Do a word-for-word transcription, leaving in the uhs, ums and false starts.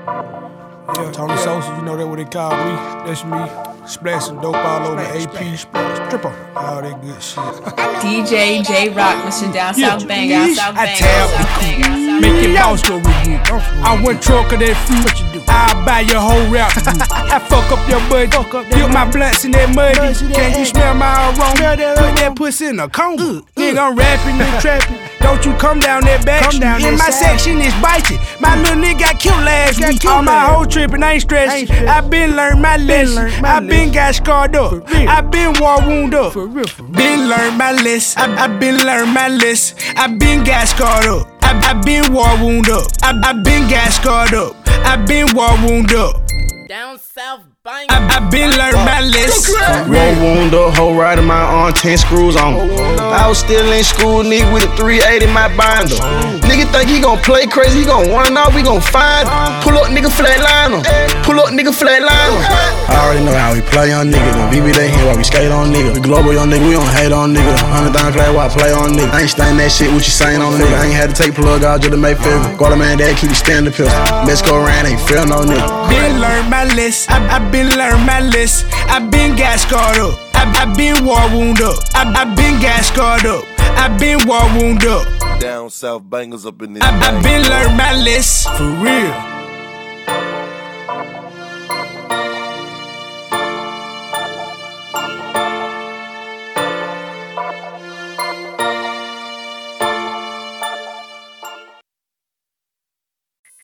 Yeah, Tony Sosa, you know that what they call me. That's me. Splashing dope all over A P. Stripper. All that good shit. D J J-Rock, Mister Down South Bang, Down South Bang, I tab Down South Bang, Down South make your boss go with you. I want truck of that fruit. What you do? I'll buy your whole rap for you. I fuck up your budget. Dip my blunts in that muddy. Can't you smell my aroma? Put that pussy in a coma. Nigga, I'm rapping and trapping. Don't you come down that back street. In my section, it's biting. My little nigga got killed last week. All my whole trippin', I ain't stressing. I been learned my lesson. I been got scarred up. I been war wound up. Been learned my lesson. I, I been learned my lesson. I been got scarred up. I, I been war wound up. I, I been got scarred up. I been war wound up. Down South Bang. I, I been learned my lesson. War wound up, whole ride in my arm, ten screws on. I was still in school, nigga, with a three eighty in my binder. Nigga think he gon' play crazy, he gon' run off, we gon' find him. Pull up, nigga, flatline him. Pull up, nigga, flatline him. I already know how we play on nigga. The B B they here while we skate on nigga. We global on nigga, we don't hate on nigga. Hundred thousand flat while I play on nigga. I ain't stain that shit, what you saying on nigga. I ain't had to take plug out just to make figure. Got a man that keep you standing pistol. Mexico around, ain't feel no nigga. Been learned my lesson. I, I been learned my lesson. I been got scarred up. I, I been war wound up. I, I been got scarred up. I been war wound up. Down South Bangers up in this. I, I been learned my lesson. For real.